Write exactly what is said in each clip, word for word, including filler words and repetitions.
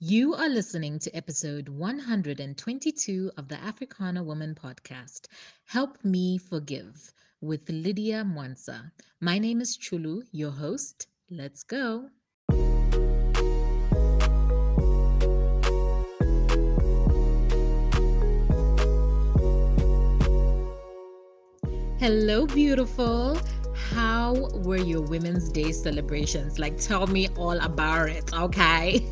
You are listening to episode one hundred twenty-two of the Africana Woman podcast, Help Me Forgive, with Lydia Mwansa. My name is Chulu, your host. Let's go. Hello, beautiful. How were your Women's Day celebrations? Like, tell me all about it, okay?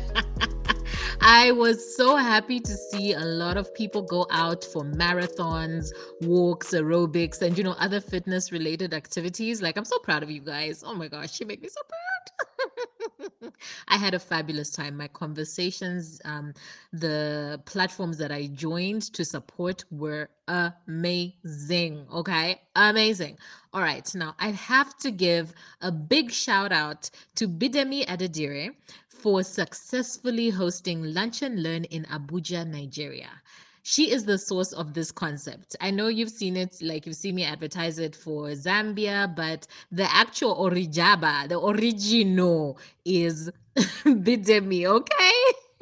I was so happy to see a lot of people go out for marathons, walks, aerobics, and you know, other fitness related activities. Like, I'm so proud of you guys. Oh my gosh, you make me so proud. I had a fabulous time. My conversations, um, the platforms that I joined to support were amazing. Okay, amazing. All right, now I have to give a big shout out to Bidemi Adedire for successfully hosting Lunch and Learn in Abuja, Nigeria. She is the source of this concept. I know you've seen it, like you've seen me advertise it for Zambia, but the actual Orijaba, the original is Bidemi, okay?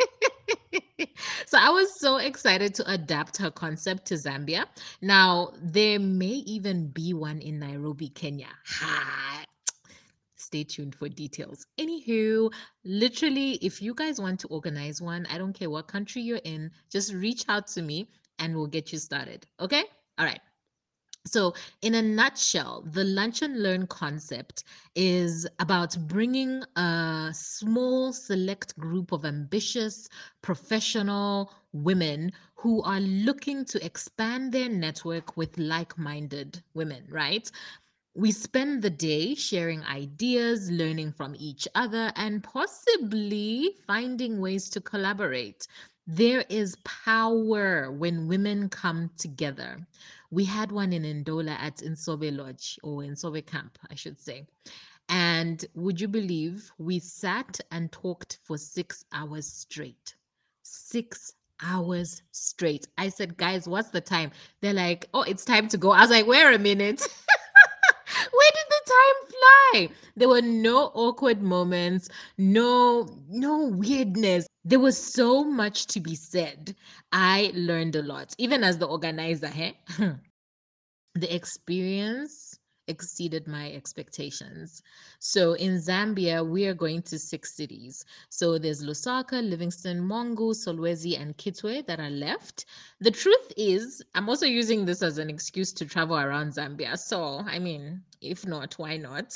So I was so excited to adapt her concept to Zambia. Now, there may even be one in Nairobi, Kenya. Ha! Stay tuned for details. Anywho, literally, if you guys want to organize one, I don't care what country you're in, just reach out to me and we'll get you started. Okay? All right. So, in a nutshell, the Lunch and Learn concept is about bringing a small, select group of ambitious, professional women who are looking to expand their network with like minded women, right? We spend the day sharing ideas, learning from each other, and possibly finding ways to collaborate. There is power when women come together. We had one in Ndola at Insobe Lodge, or Insobe Camp, I should say. And would you believe we sat and talked for six hours straight? Six hours straight. I said, guys, what's the time? They're like, oh, it's time to go. I was like, wait a minute. Where did the time fly? There were no awkward moments, no no weirdness. There was so much to be said. I learned a lot, even as the organizer. Hey? The experience exceeded my expectations. So in Zambia, we are going to six cities. So there's Lusaka, Livingston, Mongu, Solwezi, and Kitwe that are left. The truth is, I'm also using this as an excuse to travel around Zambia. So, I mean, if not, why not?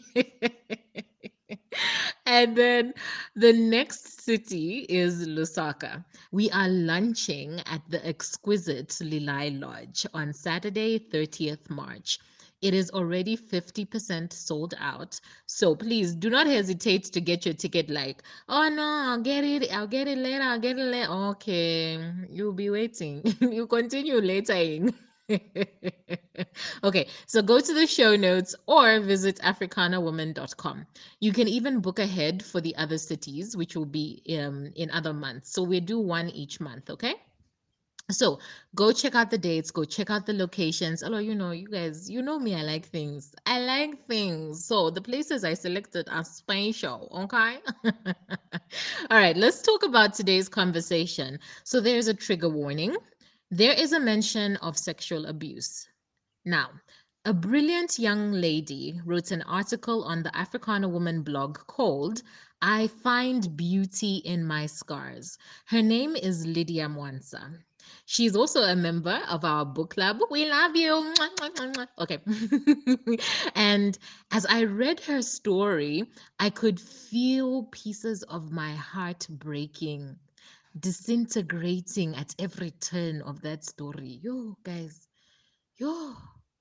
And then the next city is Lusaka. We are lunching at the exquisite Lilai Lodge on Saturday, thirtieth March. It is already fifty percent sold out. So please do not hesitate to get your ticket like, oh no, I'll get it. I'll get it later. I'll get it later. Okay, you'll be waiting. You continue later. Okay, so go to the show notes or visit africana woman dot com. You can even book ahead for the other cities, which will be um, in other months. So we do one each month, okay? So go check out the dates, go check out the locations. Although, you know, you guys, you know me, I like things. I like things. So the places I selected are special, okay? All right, let's talk about today's conversation. So there's a trigger warning. There is a mention of sexual abuse. Now, a brilliant young lady wrote an article on the Africana Woman blog called I Find Beauty in My Scars. Her name is Lydia Mwansa. She's also a member of our book club. We love you. Okay. And as I read her story, I could feel pieces of my heart breaking, disintegrating at every turn of that story. Yo, guys, yo.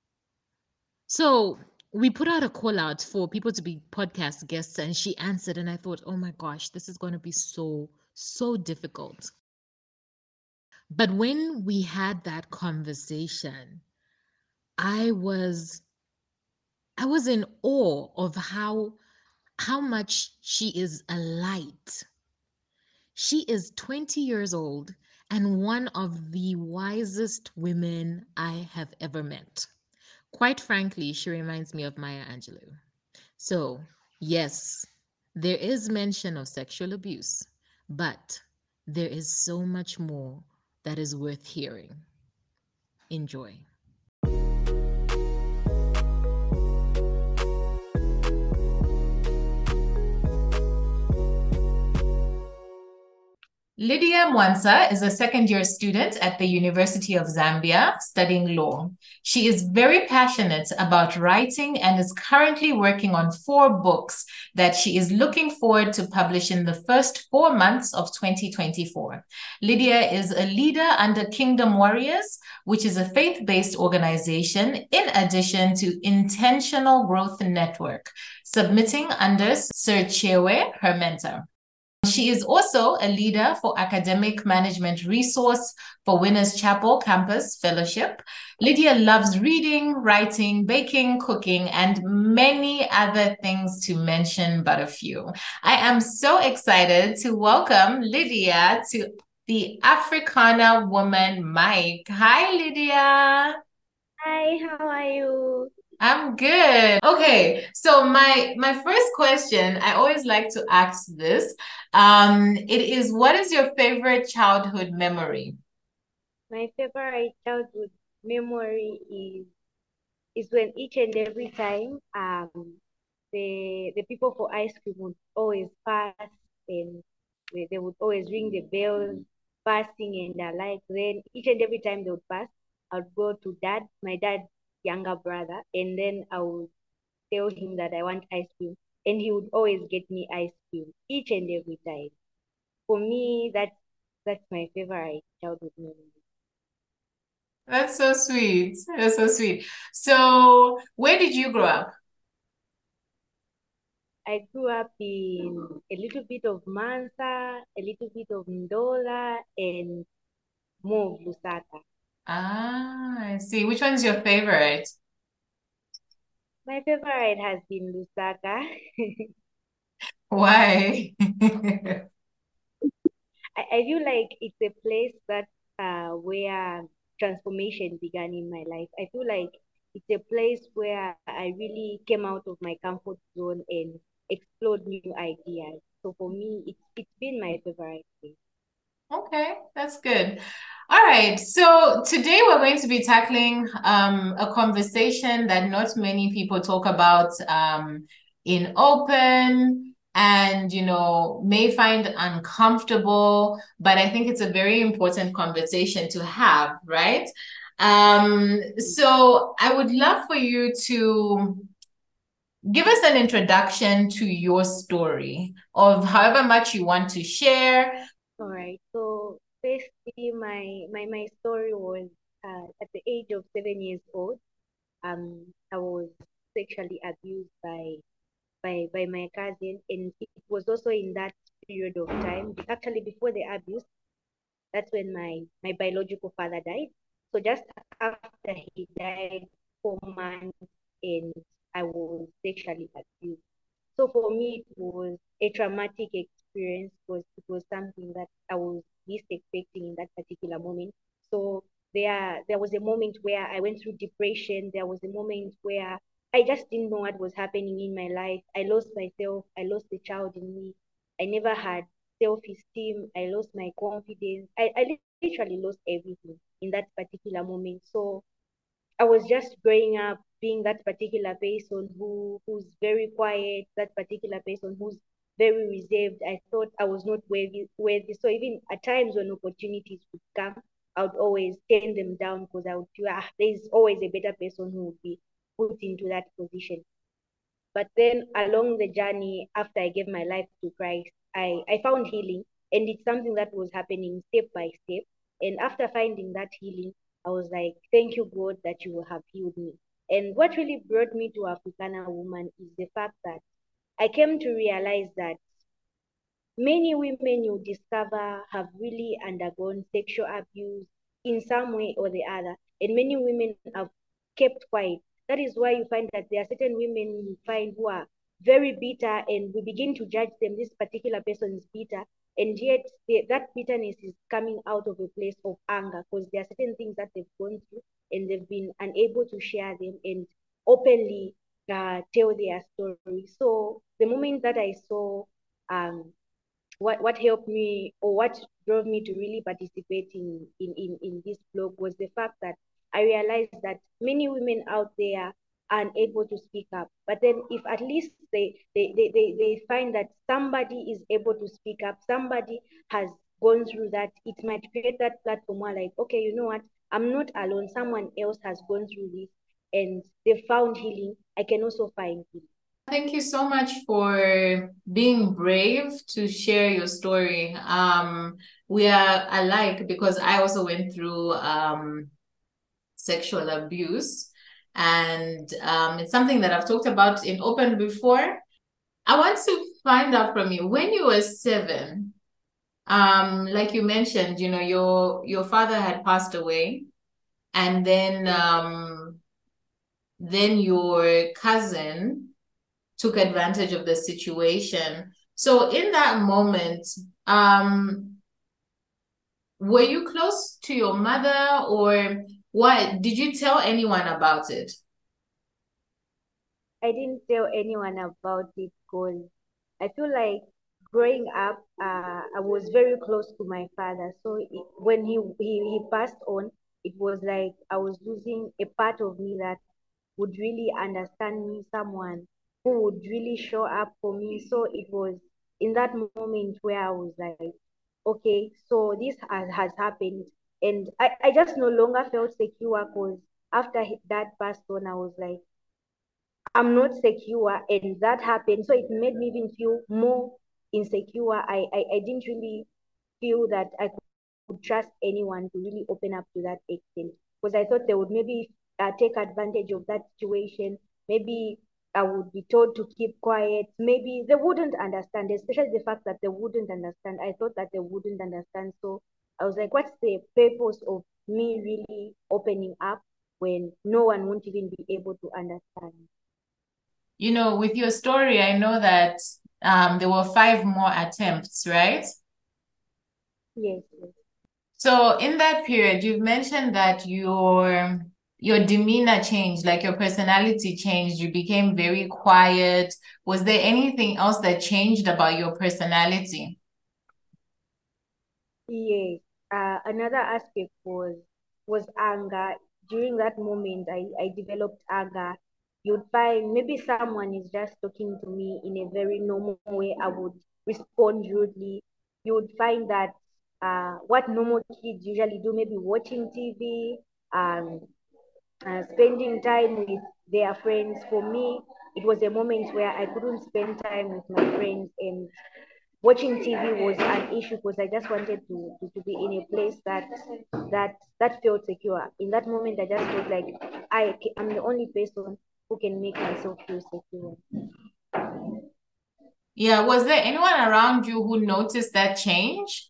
So we put out a call out for people to be podcast guests, and she answered. And I thought, oh my gosh, this is going to be so, so difficult. But when we had that conversation, I was I was in awe of how how much she is a light. She is twenty years old and one of the wisest women I have ever met. Quite frankly, she reminds me of Maya Angelou. So, yes, there is mention of sexual abuse, But there is so much more that is worth hearing. Enjoy. Lydia Mwansa is a second year student at the University of Zambia studying law. She is very passionate about writing and is currently working on four books that she is looking forward to publish in the first four months of twenty twenty-four. Lydia is a leader under Kingdom Warriors, which is a faith-based organization in addition to Intentional Growth Network, submitting under Sir Chewe, her mentor. She is also a leader for Academic Management Resource for Winners Chapel Campus Fellowship. Lydia loves reading, writing, baking, cooking, and many other things to mention but a few. I am so excited to welcome Lydia to the Africana Woman Mic. Hi, Lydia. Hi, how are you? I'm good. Okay, so my my first question, I always like to ask this. Um, it is, what is your favorite childhood memory? My favorite childhood memory is is when each and every time um the the people for ice cream would always pass and they, they would always ring the bells, passing and the like. Then each and every time they would pass, I'd go to dad, my dad's younger brother, and then I would tell him that I want ice cream, and he would always get me ice cream each and every time. For me, that's that's my favorite childhood memory. That's so sweet. That's so sweet. So, where did you grow up? I grew up in a little bit of Mansa, a little bit of Ndola, and more of Lusaka. Ah, I see. Which one's your favorite? My favorite has been Lusaka. Why? I, I feel like it's a place that uh, where transformation began in my life. I feel like it's a place where I really came out of my comfort zone and explored new ideas. So for me, it's it's been my favorite place. Okay, that's good. All right, so today we're going to be tackling um, a conversation that not many people talk about um, in open and, you know, may find uncomfortable, but I think it's a very important conversation to have, right? Um, so I would love for you to give us an introduction to your story of however much you want to share. All right. So basically, my my my story was uh, at the age of seven years old. Um, I was sexually abused by by by my cousin, and it was also in that period of time. Actually, before the abuse, that's when my my biological father died. So just after he died, four months, and I was sexually abused. So for me, it was a traumatic experience because it was something that I was least expecting in that particular moment. So there, there was a moment where I went through depression. There was a moment where I just didn't know what was happening in my life. I lost myself. I lost the child in me. I never had self-esteem. I lost my confidence. I, I literally lost everything in that particular moment. So I was just growing up being that particular person who who's very quiet, that particular person who's very reserved. I thought I was not worthy, worthy. So even at times when opportunities would come, I would always turn them down because I would feel ah, there's always a better person who would be put into that position. But then along the journey, after I gave my life to Christ, I, I found healing. And it's something that was happening step by step. And after finding that healing, I was like, thank you, God, that you have healed me. And what really brought me to Africana Woman is the fact that I came to realize that many women you discover have really undergone sexual abuse in some way or the other, and many women have kept quiet. That is why you find that there are certain women you find who are very bitter, and we begin to judge them. This particular person is bitter, and yet they, that bitterness is coming out of a place of anger because there are certain things that they've gone through and they've been unable to share them and openly uh, tell their story. So the moment that I saw um, what what helped me, or what drove me to really participate in in in, in this blog, was the fact that I realized that many women out there are unable to speak up. But then if at least they they, they, they, they find that somebody is able to speak up, somebody has gone through that, it might create that platform where, like, okay, you know what, I'm not alone, someone else has gone through this and they found healing, I can also find healing. Thank you so much for being brave to share your story. Um, we are alike because I also went through um, sexual abuse, and um, it's something that I've talked about in open before. I want to find out from you, when you were seven, um, like you mentioned, you know, your your father had passed away, and then um, then your cousin took advantage of the situation. So in that moment, um, were you close to your mother, or what? Did you tell anyone about it? I didn't tell anyone about it because I feel like growing up, uh, I was very close to my father. So it, when he, he he passed on, it was like I was losing a part of me that would really understand me, someone who would really show up for me. So it was in that moment where I was like, okay, so this has, has happened. And I, I just no longer felt secure because after he- that passed on, I was like, I'm not secure, and that happened. So it made me even feel more insecure. I, I, I didn't really feel that I could trust anyone to really open up to that extent, because I thought they would maybe uh, take advantage of that situation. Maybe I would be told to keep quiet. Maybe they wouldn't understand, especially the fact that they wouldn't understand. I thought that they wouldn't understand. So I was like, what's the purpose of me really opening up when no one won't even be able to understand? You know, with your story, I know that um, there were five more attempts, right? Yes, yes. So in that period, you've mentioned that your your demeanor changed, like your personality changed. You became very quiet. Was there anything else that changed about your personality? Yes. Uh, another aspect was was anger. During that moment, I, I developed anger. You'd find maybe someone is just talking to me in a very normal way, I would respond rudely. You would find that uh, what normal kids usually do, maybe watching T V, um, uh, spending time with their friends. For me, it was a moment where I couldn't spend time with my friends, and watching T V was an issue because I just wanted to, to, to be in a place that that that felt secure. In that moment, I just felt like I am the only person who can make myself feel secure. Yeah, was there anyone around you who noticed that change?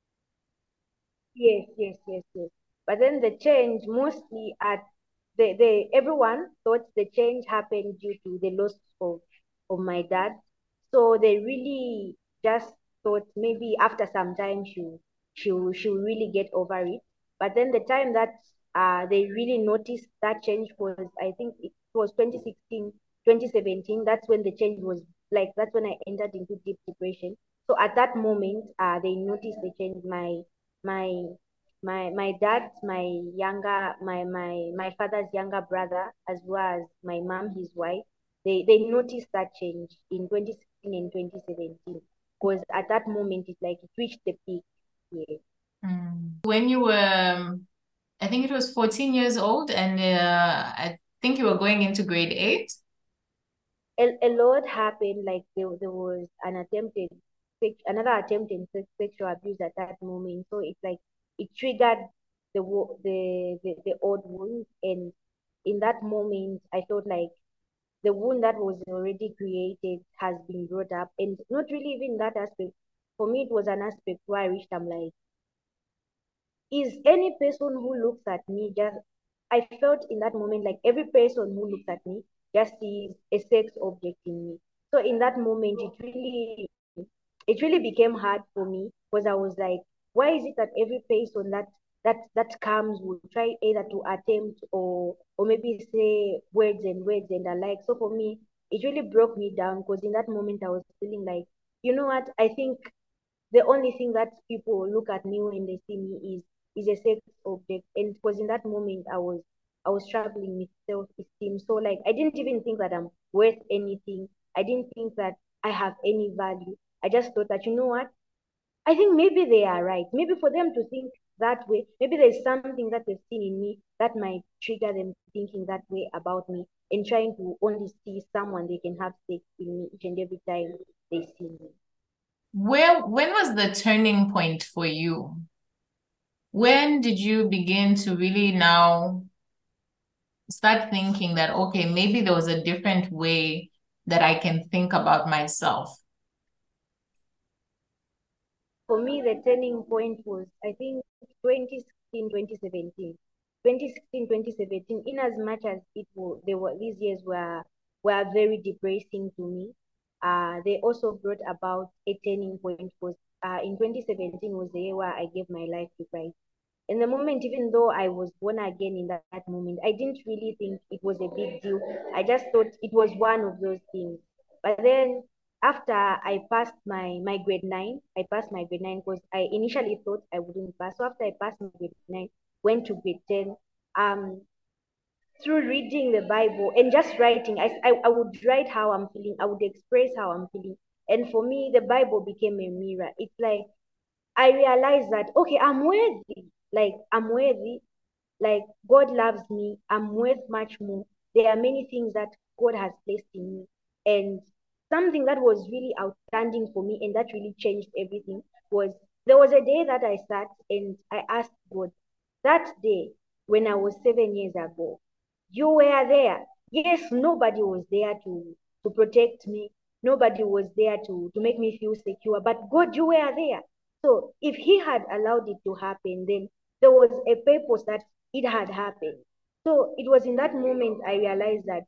Yes, yes, yes, yes. But then the change mostly at the, the everyone thought the change happened due to the loss of, of my dad. So they really just thought maybe after some time she she she will really get over it. But then the time that uh they really noticed that change was, I think it was twenty sixteen, twenty seventeen. That's when the change was, like, that's when I entered into deep depression. So at that moment, uh they noticed the change. My my my my dad, my younger my my my father's younger brother, as well as my mom, his wife, they they noticed that change in twenty sixteen and twenty seventeen, because at that moment it's like it reached the peak. Yeah. Mm. When you were, um, I think it was fourteen years old, and uh, I think you were going into grade eight. a, a lot happened. Like there, there was an attempted sex- another attempt in sex- sexual abuse at that moment. So it's like it triggered the wo- the the, the old wound, and in that moment I felt like the wound that was already created has been brought up, and not really even that aspect. For me, it was an aspect where I reached, I'm like, is any person who looks at me just, I felt in that moment like every person who looks at me just sees a sex object in me. So in that moment, it really it really became hard for me, because I was like, why is it that every person that that that comes will try either to attempt, or or maybe say words and words and the like. So for me, it really broke me down, because in that moment I was feeling like, you know what, I think the only thing that people look at me when they see me is is a sex object. And it was in that moment I was I was struggling with self-esteem. So like I didn't even think that I'm worth anything. I didn't think that I have any value. I just thought that, you know what? I think maybe they are right. Maybe for them to think that way, maybe there's something that they've seen in me that might trigger them thinking that way about me and trying to only see someone they can have sex in me each and every time they see me. Where, when was the turning point for you? When did you begin to really now start thinking that, okay, maybe there was a different way that I can think about myself? For me, the turning point was, I think, twenty sixteen, twenty seventeen. twenty sixteen, twenty seventeen, in as much as it was, they were, these years were, were very depressing to me, uh, they also brought about a turning point. Was uh, in twenty seventeen was the year where I gave my life to Christ. In the moment, even though I was born again in that, that moment, I didn't really think it was a big deal. I just thought it was one of those things. But then after I passed my, my grade nine, I passed my grade nine because I initially thought I wouldn't pass. So after I passed my grade nine, went to grade ten, um, through reading the Bible and just writing, I, I, I would write how I'm feeling, I would express how I'm feeling. And for me, the Bible became a mirror. It's like I realized that, okay, I'm worthy. Like, I'm worthy. Like, God loves me. I'm worth much more. There are many things that God has placed in me. And something that was really outstanding for me and that really changed everything was there was a day that I sat and I asked God, that day when I was seven years ago, you were there. Yes, nobody was there to, to protect me. Nobody was there to, to make me feel secure. But God, you were there. So if he had allowed it to happen, then there was a purpose that it had happened. So it was in that moment I realized that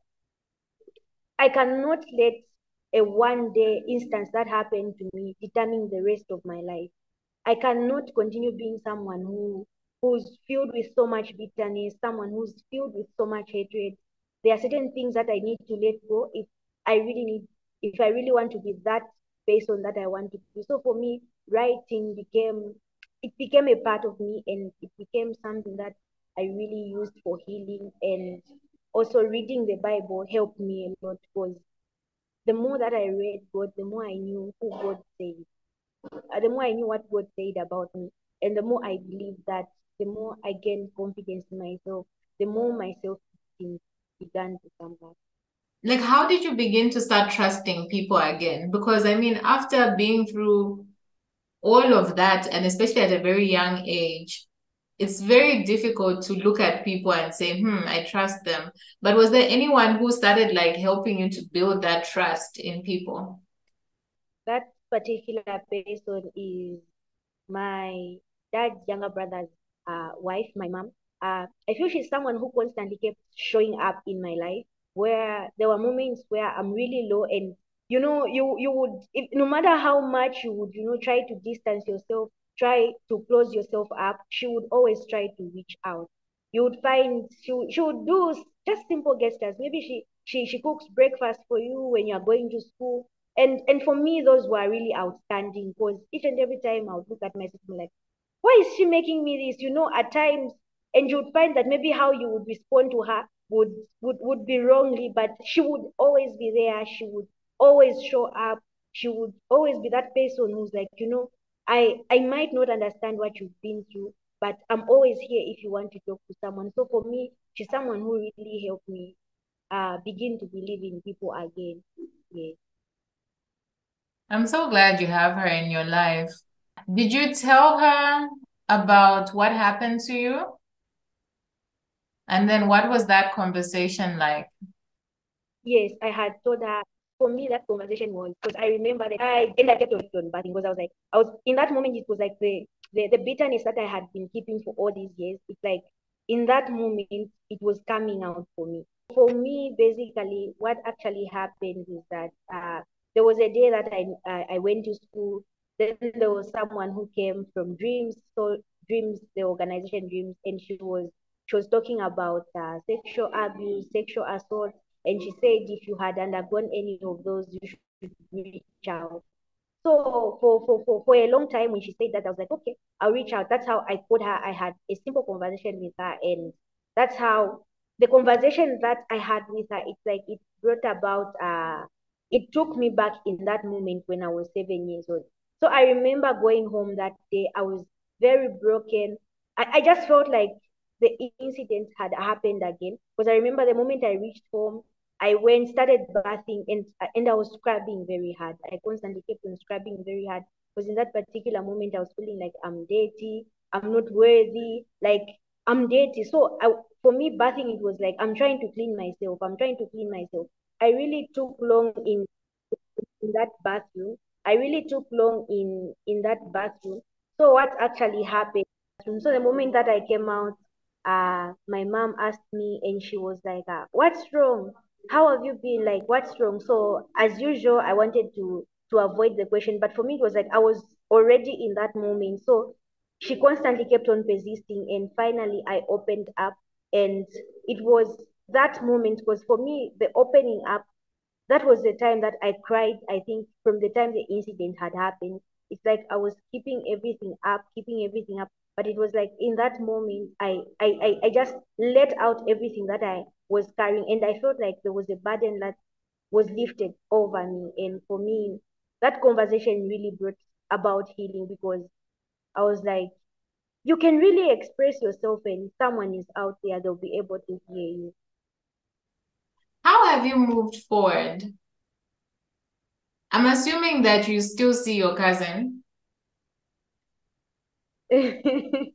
I cannot let a one day instance that happened to me determine the rest of my life. I cannot continue being someone who who's filled with so much bitterness, someone who's filled with so much hatred. There are certain things that I need to let go if I really need, if I really want to be that person that I want to be. So for me, writing became it became a part of me and it became something that I really used for healing. And also reading the Bible helped me a lot because the more that I read God, the more I knew who God said, uh, the more I knew what God said about me, and the more I believed that, the more I gained confidence in myself, the more my self-esteem began to come back. Like, how did you begin to start trusting people again? Because I mean, after being through all of that, and especially at a very young age, it's very difficult to look at people and say, hmm, I trust them. But was there anyone who started like helping you to build that trust in people? That particular person is my dad's younger brother's uh, wife, my mom. Uh, I feel she's someone who constantly kept showing up in my life. Where there were moments where I'm really low, and you know, you you would, if, no matter how much you would, you know, try to distance yourself, try to close yourself up, she would always try to reach out. You would find she would, she would do just simple gestures. Maybe she she she cooks breakfast for you when you're going to school, and and for me those were really outstanding because each and every time I would look at my sister like, why is she making me this? You know, at times, and you would find that maybe how you would respond to her would would would be wrongly, but she would always be there. She would always show up. She would always be that person who's like, you know, I I might not understand what you've been through, but I'm always here if you want to talk to someone. So for me, she's someone who really helped me uh begin to believe in people again. Yeah. I'm so glad you have her in your life. Did you tell her about what happened to you? And then what was that conversation like? Yes, I had told her. For me, that conversation was because I remember that I and I kept on on bathing because I was like, I was in that moment. It was like the, the the bitterness that I had been keeping for all these years. It's like in that moment, it was coming out for me. For me, basically, what actually happened is that uh, there was a day that I I, I went to school. Then there was someone who came from Dreams, so Dreams, the organization Dreams, and she was she was talking about uh, sexual abuse, sexual assault, and she said if you had undergone any of those, you should reach out. So for, for, for, for a long time, when she said that, I was like, okay, I'll reach out. That's how I put her. I had a simple conversation with her, and that's how the conversation that I had with her, it's like it brought about, uh, it took me back in that moment when I was seven years old. So I remember going home that day. I was very broken. I, I just felt like the incident had happened again. Because I remember the moment I reached home, I went, started bathing, and and I was scrubbing very hard. I constantly kept on scrubbing very hard because in that particular moment I was feeling like I'm dirty, I'm not worthy, like I'm dirty. So I, for me, bathing, it was like I'm trying to clean myself. I'm trying to clean myself. I really took long in in that bathroom. I really took long in in that bathroom. So what actually happened? So the moment that I came out, uh, my mom asked me, and she was like, uh, "What's wrong? How have you been? Like, what's wrong?" So as usual, I wanted to to avoid the question, but for me, it was like I was already in that moment. So she constantly kept on persisting, and finally, I opened up, and it was that moment because for me, the opening up, that was the time that I cried. I think from the time the incident had happened, it's like I was keeping everything up, keeping everything up. But it was like in that moment, I, I, I, I just let out everything that I was carrying. And I felt like there was a burden that was lifted over me. And for me, that conversation really brought about healing because I was like, you can really express yourself and someone is out there, they'll be able to hear How have you moved forward? I'm assuming that you still see your cousin. you.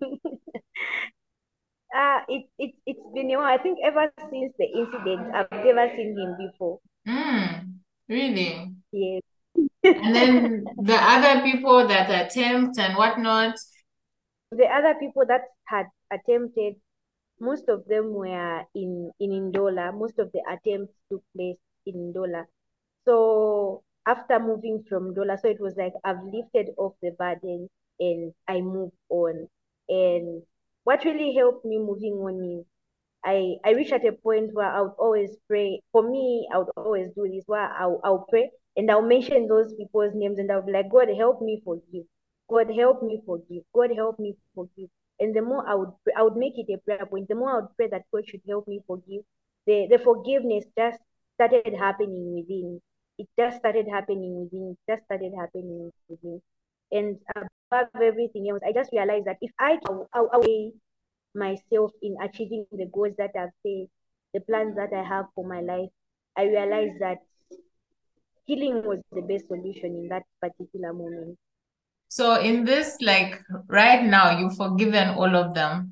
Uh, it, it, it's been a while. I think ever since the incident, I've never seen him before. Mm, really? Yes. And then the other people that attempt and whatnot. The other people that had attempted, most of them were in, in Ndola. Most of the attempts took place in Ndola. So after moving from Ndola, so it was like I've lifted off the burden and I moved on. And what really helped me moving on is I, I reach at a point where I would always pray. For me, I would always do this where I'll, I'll pray and I'll mention those people's names and I'll be like, God, help me forgive. God, help me forgive. God, help me forgive. And the more I would pray, I would make it a prayer point. The more I would pray that God should help me forgive, the, the forgiveness just started happening within. It just started happening within. It just started happening within. And above everything else, I just realized that if I, I, I, myself in achieving the goals that I've set, the plans that I have for my life, I realized that healing was the best solution in that particular moment. So in this, like right now, you've forgiven all of them.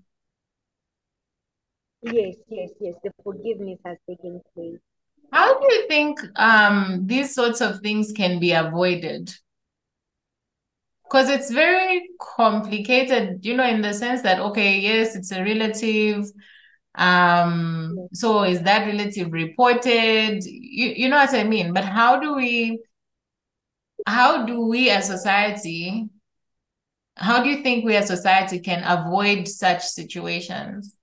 Yes, yes, yes. The forgiveness has taken place. How do you think um these sorts of things can be avoided? Because it's very complicated, you know, in the sense that, okay, yes, it's a relative. Um, Yes. so is that relative reported? You, you know what I mean? But how do we, how do we as society, how do you think we as society can avoid such situations?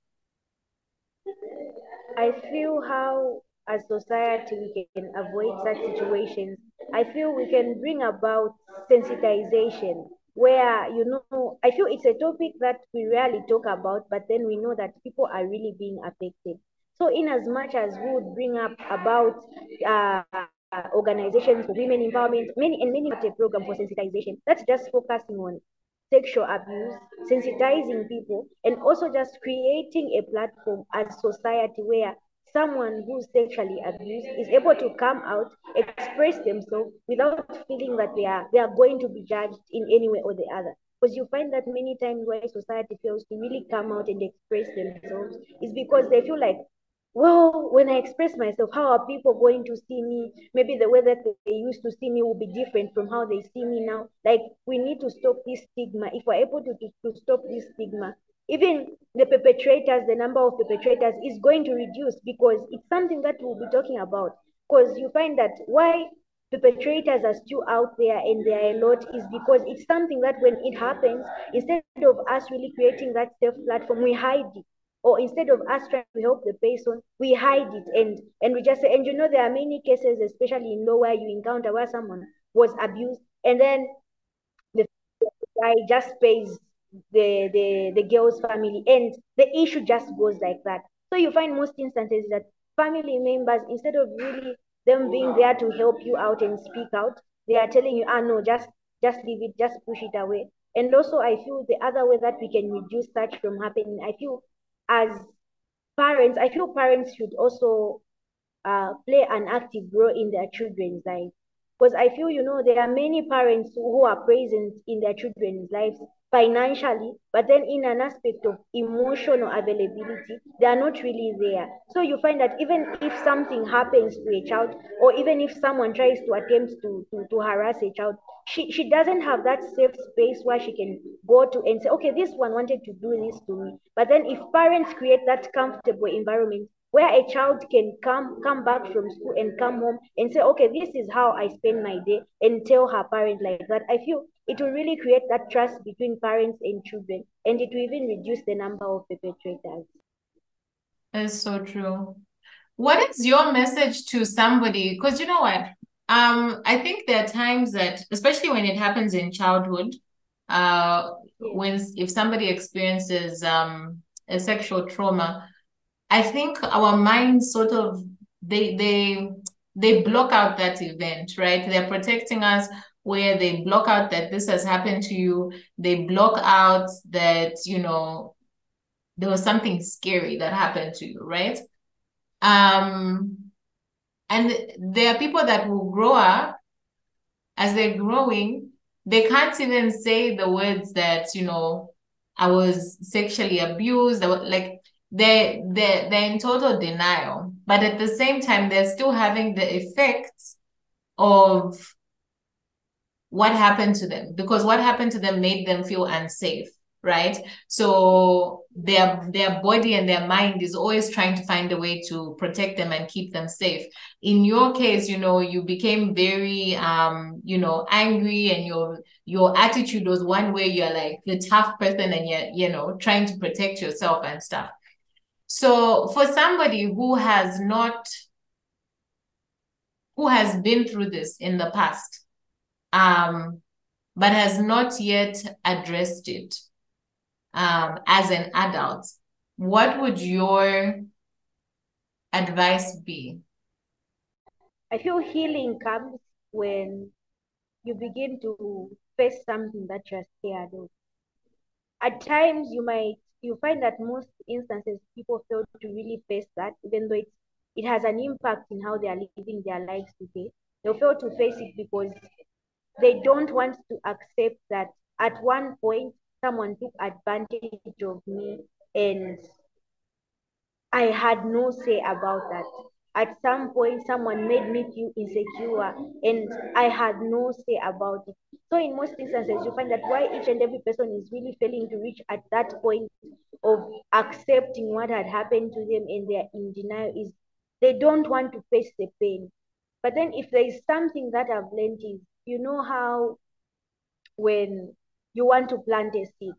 I feel how as society we can avoid such situations. I feel we can bring about sensitization where, you know, I feel it's a topic that we rarely talk about, but then we know that people are really being affected. So in as much as we would bring up about uh, organizations for women empowerment, many and many a program for sensitization that's just focusing on sexual abuse, sensitizing people, and also just creating a platform as society where someone who's sexually abused is able to come out, express themselves without feeling that they are they are going to be judged in any way or the other. Because you find that many times where society fails to really come out and express themselves is because they feel like, well, when I express myself, how are people going to see me? Maybe the way that they used to see me will be different from how they see me now. Like, we need to stop this stigma. If we're able to, to, to stop this stigma, even the perpetrators, the number of perpetrators is going to reduce because it's something that we'll be talking about. Because you find that why perpetrators are still out there and there are a lot is because it's something that when it happens, instead of us really creating that safe platform, we hide it, or instead of us trying to help the person, we hide it, and and we just say, and you know there are many cases, especially in law, where you encounter where someone was abused and then the guy just pays the, the the girl's family, and the issue just goes like that. So you find most instances that family members, instead of really them being there to help you out and speak out, they are telling you, ah no, just just leave it, just push it away. And also I feel the other way that we can reduce such from happening, I feel as parents, I feel parents should also uh, play an active role in their children's life. Because I feel, you know, there are many parents who are present in their children's lives financially, but then in an aspect of emotional availability, they are not really there. So you find that even if something happens to a child, or even if someone tries to attempt to, to, to harass a child, she, she doesn't have that safe space where she can go to and say, okay, this one wanted to do this to me. But then if parents create that comfortable environment where a child can come come back from school and come home and say, okay, this is how I spend my day, and tell her parent like that, I feel it will really create that trust between parents and children, and it will even reduce the number of perpetrators. That's so true. What is your message to somebody? Because you know what? Um, I think there are times that, especially when it happens in childhood, uh, Yeah. when if somebody experiences um a sexual trauma, I think our minds sort of they they they block out that event, right? They're protecting us where they block out that this has happened to you. They block out that, you know, there was something scary that happened to you, right? Um, and there are people that will grow up as they're growing, they can't even say the words that, you know, I was sexually abused. I was, like they they they're in total denial, but at the same time, they're still having the effects of what happened to them, because what happened to them made them feel unsafe, right? So their their body and their mind is always trying to find a way to protect them and keep them safe. In your case, you know, you became very um you know, angry, and your your attitude was one way, you're like the tough person, and you're, you know, trying to protect yourself and stuff. So for somebody who has not who has been through this in the past, um but has not yet addressed it um, as an adult, what would your advice be? I feel healing comes when you begin to face something that you're scared of. At times you might you find that most instances people fail to really face that, even though it, it has an impact in how they are living their lives today. They'll fail to face it because they don't want to accept that at one point someone took advantage of me, and I had no say about that. At some point, someone made me feel insecure, and I had no say about it. So, in most instances, you find that why each and every person is really failing to reach at that point of accepting what had happened to them, and they're in denial is they don't want to face the pain. But then, if there is something that I've learned is, you know how when you want to plant a seed,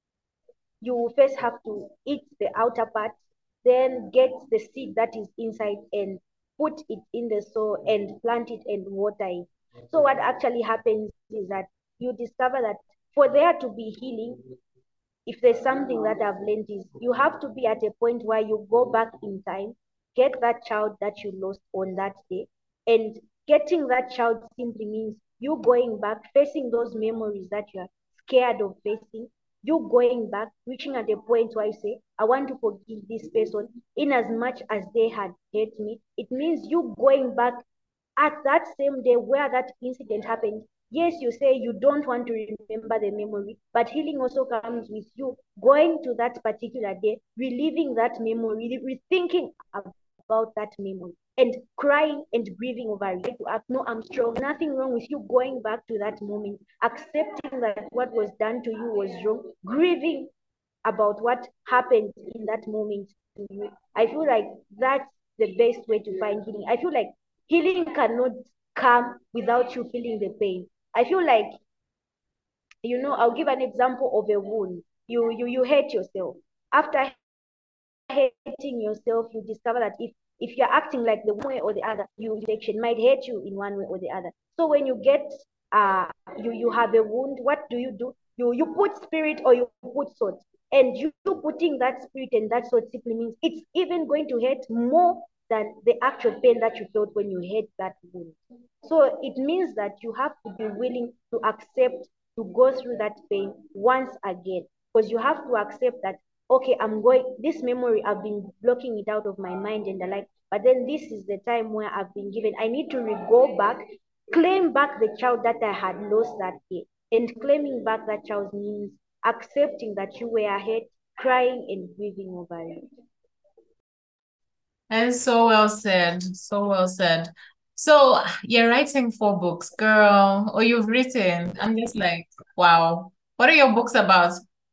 you first have to eat the outer part, then get the seed that is inside and put it in the soil and plant it and water it. So what actually happens is that you discover that for there to be healing, if there's something that I've learned is you have to be at a point where you go back in time, get that child that you lost on that day, and getting that child simply means you going back, facing those memories that you're scared of facing, you going back, reaching at a point where you say, I want to forgive this person in as much as they had hurt me. It means you going back at that same day where that incident happened. Yes, you say you don't want to remember the memory, but healing also comes with you going to that particular day, reliving that memory, rethinking about that memory, and crying and grieving over it. To act, no, I'm strong. Nothing wrong with you going back to that moment, accepting that what was done to you was wrong, grieving about what happened in that moment to you. I feel like that's the best way to find healing. I feel like healing cannot come without you feeling the pain. I feel like, you know, I'll give an example of a wound. You you you hate yourself. After hating yourself, you discover that if if you're acting like the one way or the other, you infection might hate you in one way or the other. So when you get uh, you, you have a wound, what do you do? You, you put spirit or you put salt. And you, you putting that spirit and that salt simply means it's even going to hurt more than the actual pain that you felt when you hit that wound. So it means that you have to be willing to accept to go through that pain once again, because you have to accept that, okay, I'm going, this memory, I've been blocking it out of my mind and the like, but then this is the time where I've been given, I need to re- go back, claim back the child that I had lost that day. And claiming back that child means accepting that you were ahead, crying and grieving over it. And so well said. So well said. So you're writing four books, girl, or you've written. I'm just like, wow. What are your books about?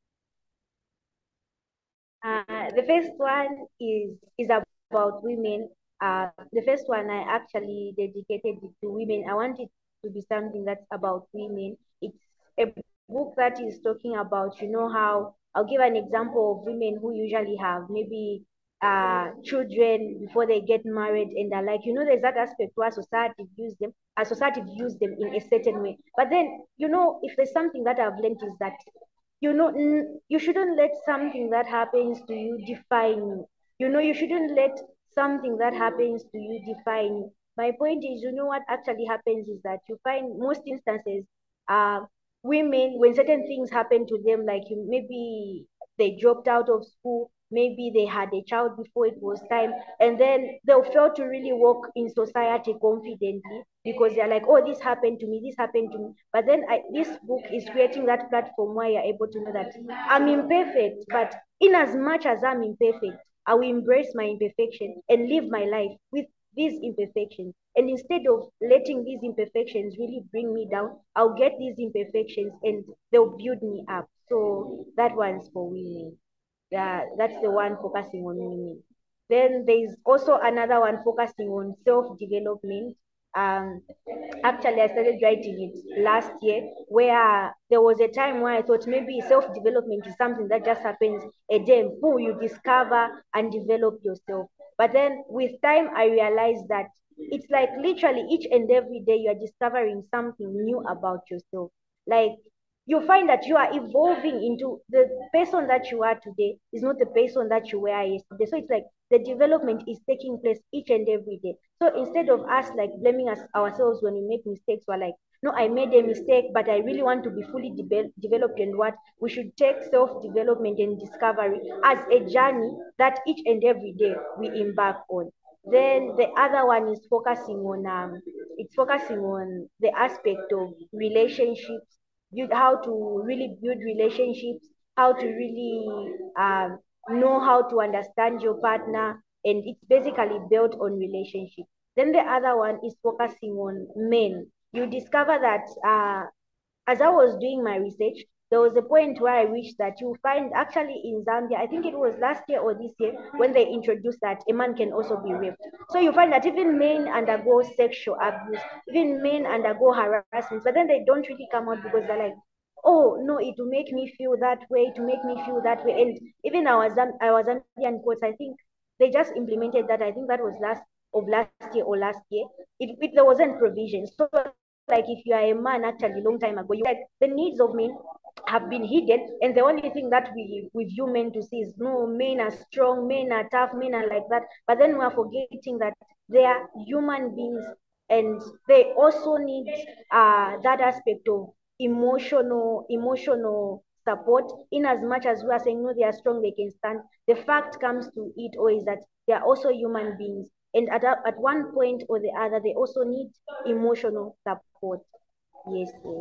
Uh, the first one is is about women. Uh, the first one I actually dedicated it to women. I want it to be something that's about women. It's a book that is talking about, you know, how I'll give an example of women who usually have maybe uh children before they get married and are like, you know, there's that aspect where society views them, a society views them in a certain way. But then, you know, if there's something that I've learned is that you know n- you shouldn't let something that happens to you define you. You know, you shouldn't let something that happens to you define you. My point is, you know, what actually happens is that you find most instances, uh women, when certain things happen to them, like you, maybe they dropped out of school, maybe they had a child before it was time, and then they'll fail to really walk in society confidently because they're like, oh, this happened to me, this happened to me. But then I, this book is creating that platform where you're able to know that I'm imperfect, but in as much as I'm imperfect, I will embrace my imperfection and live my life with these imperfections. And instead of letting these imperfections really bring me down, I'll get these imperfections and they'll build me up. So that one's for women. Yeah, that's the one focusing on women. Then there's also another one focusing on self-development. Um, Actually, I started writing it last year, where there was a time where I thought maybe self-development is something that just happens a day, and boom, you discover and develop yourself. But then with time, I realized that it's like literally each and every day you are discovering something new about yourself. Like you find that you are evolving into the person that you are today is not the person that you were yesterday. So it's like the development is taking place each and every day. So instead of us like blaming us ourselves when we make mistakes, we're like, no, I made a mistake, but I really want to be fully de- developed. And what we should take self development and discovery as a journey that each and every day we embark on. Then the other one is focusing on um, it's focusing on the aspect of relationships, build how to really build relationships, how to really um, know how to understand your partner, and it's basically built on relationship. Then the other one is focusing on men. You discover that uh, as I was doing my research, there was a point where I reached that you find actually in Zambia, I think it was last year or this year, when they introduced that a man can also be raped. So you find that even men undergo sexual abuse, even men undergo harassment, but then they don't really come out because they're like, oh no, it will make me feel that way, to make me feel that way. And even our Zam- our Zambian courts, I think they just implemented that. I think that was last of last year or last year. It, it there wasn't provision. So like if you are a man actually long time ago, you like the needs of men have been hidden, and the only thing that we we view men to see is no, men are strong, men are tough, men are like that. But then we are forgetting that they are human beings, and they also need uh that aspect of emotional emotional support. In as much as we are saying no, they are strong, they can stand, the fact comes to it always that they are also human beings, and at, a, at one point or the other they also need emotional support. Yes, yes.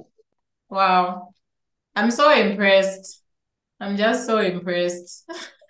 Wow. I'm so impressed. I'm just so impressed.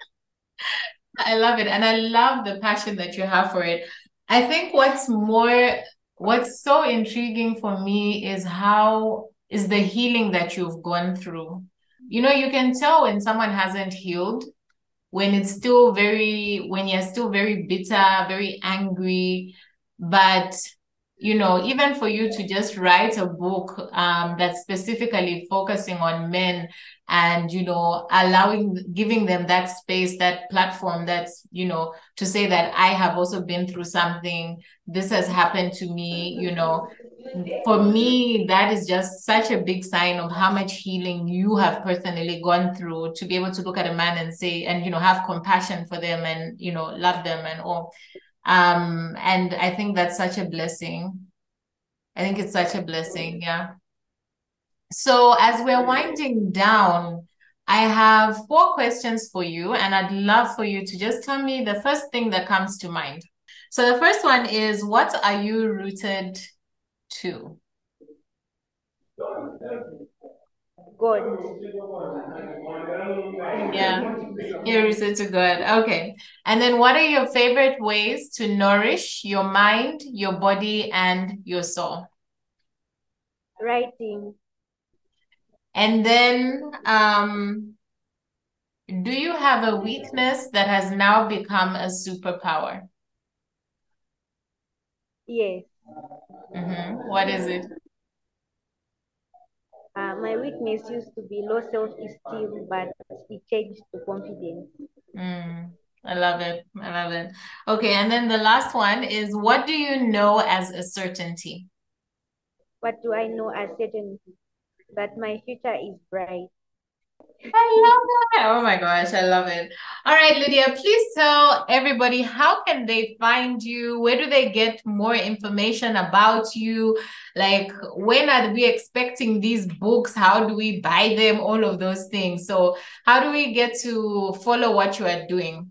I love it. And I love the passion that you have for it. I think what's more, what's so intriguing for me is how is the healing that you've gone through. You know, you can tell when someone hasn't healed, when it's still very, when you're still very bitter, very angry. But you know, even for you to just write a book um, that's specifically focusing on men and, you know, allowing, giving them that space, that platform, that's, you know, to say that I have also been through something, this has happened to me, you know, for me, that is just such a big sign of how much healing you have personally gone through to be able to look at a man and say, and, you know, have compassion for them and, you know, love them and all. Um, and I think that's such a blessing. I think it's such a blessing. Yeah. So as we're winding down, I have four questions for you, and I'd love for you to just tell me the first thing that comes to mind. So the first one is, what are you rooted to? God. Yeah, you're rooted to God. Okay. And then what are your favorite ways to nourish your mind, your body, and your soul? Writing. And then um, do you have a weakness that has now become a superpower? Yes. Mm-hmm. What is it? Uh, my weakness used to be low self-esteem, but it changed to confidence. Mm, I love it. I love it. Okay, and then the last one is, what do you know as a certainty? What do I know as certainty? That my future is bright. I love that. Oh my gosh, I love it. All right, Lydia, please tell everybody, how can they find you? Where do they get more information about you? Like, when are we expecting these books? How do we buy them? All of those things. So, how do we get to follow what you are doing?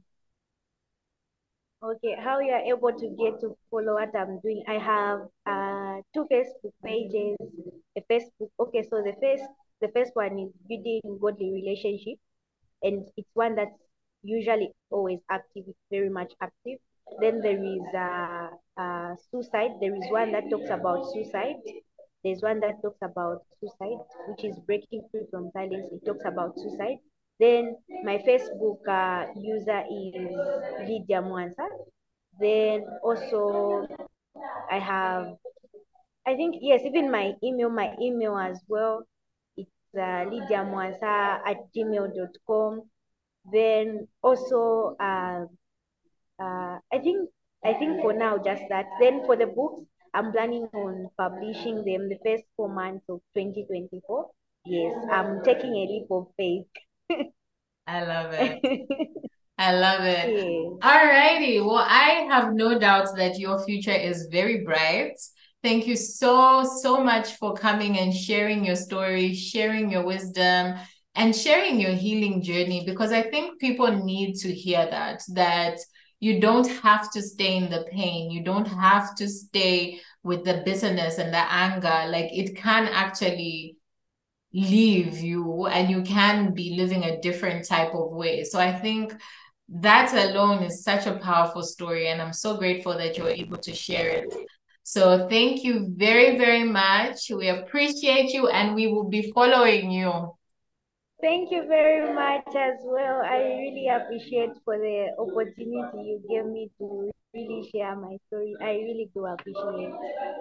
Okay, how you are able to get to follow what I'm doing? I have uh, two Facebook pages. A Facebook. Okay, so the first the first one is building godly relationship, and it's one that's usually always active. It's very much active. Then there is uh, uh, suicide. There is one that talks about suicide. There's one that talks about suicide, which is breaking free from silence. It talks about suicide. Then my Facebook uh, user is Lydia Mwansa. Then also I have, I think, yes, even my email, my email as well. It's uh, Lydia Mwansa at gmail dot com. Then also, uh, uh, I think, I think for now just that. Then for the books, I'm planning on publishing them the first four months of twenty twenty-four. Yes, I'm taking a leap of faith. I love it. I love it. Yes. All righty. Well, I have no doubt that your future is very bright. Thank you so, so much for coming and sharing your story, sharing your wisdom, and sharing your healing journey, because I think people need to hear that, that you don't have to stay in the pain. You don't have to stay with the bitterness and the anger. Like, it can actually leave you and you can be living a different type of way. So I think that alone is such a powerful story, and I'm so grateful that you're able to share it. So thank you very, very much. We appreciate you, and we will be following you. Thank you very much as well. I really appreciate for the opportunity you gave me to really share my story. I really do appreciate.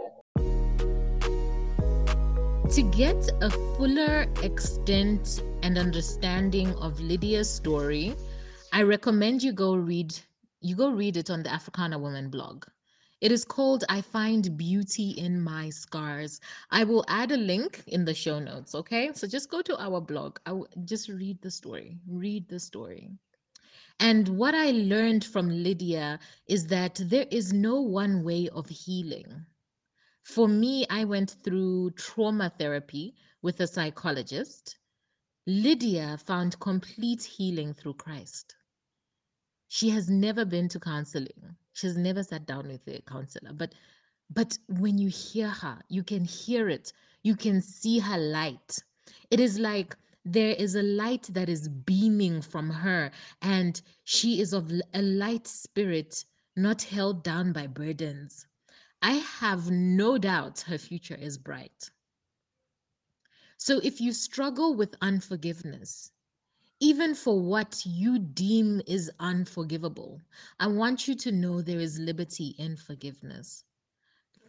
To get a fuller extent and understanding of Lydia's story, I recommend you go read you go read it on the Africana Woman blog. It is called I Find Beauty in My Scars. I will add a link in the show notes, okay? So just go to our blog. I w- just read the story. Read the story. And what I learned from Lydia is that there is no one way of healing. For me, I went through trauma therapy with a psychologist. Lydia found complete healing through Christ. She has never been to counseling. She has never sat down with a counselor. But but when you hear her, you can hear it. You can see her light. It is like there is a light that is beaming from her, and she is of a light spirit, not held down by burdens. I have no doubt her future is bright. So if you struggle with unforgiveness, even for what you deem is unforgivable, I want you to know there is liberty in forgiveness.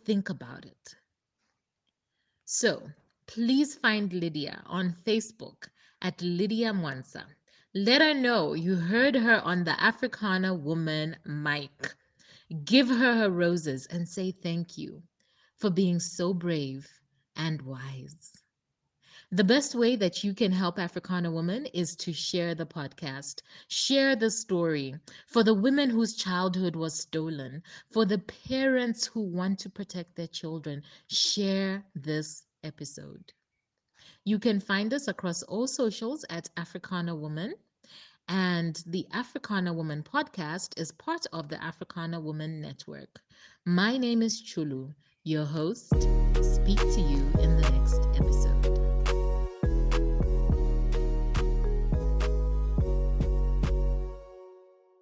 think about it. So please find Lydia on Facebook at Lydia Mwansa. Let her know you heard her on the Africana Woman mic. Give her her roses and say thank you for being so brave and wise. The best way that you can help Africana Woman is to share the podcast, share the story for the women whose childhood was stolen, for the parents who want to protect their children. Share this episode. You can find us across all socials at Africana Woman. And the Africana Woman podcast is part of the Africana Woman Network. My name is Chulu, your host. Speak to you in the next episode.